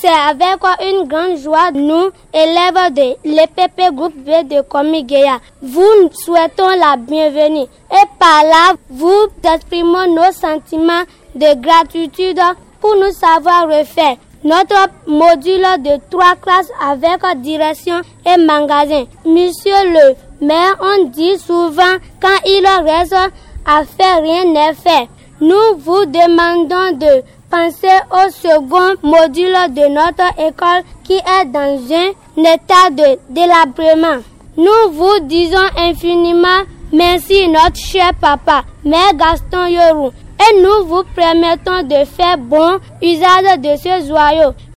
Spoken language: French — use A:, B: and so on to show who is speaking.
A: C'est avec une grande joie, nous, élèves de l'EPP Groupe B de Komigéa, vous souhaitons la bienvenue et par là, vous exprimons nos sentiments de gratitude pour nous savoir refaire. Notre module de 3 classes avec direction et magasin. Monsieur le maire, on dit souvent quand il reste à faire, rien n'est fait. Nous vous demandons de penser au second module de notre école qui est dans un état de délabrement. Nous vous disons infiniment merci notre cher papa, Maire Gaston Yorou, et nous vous permettons de faire bon usage de ce joyau.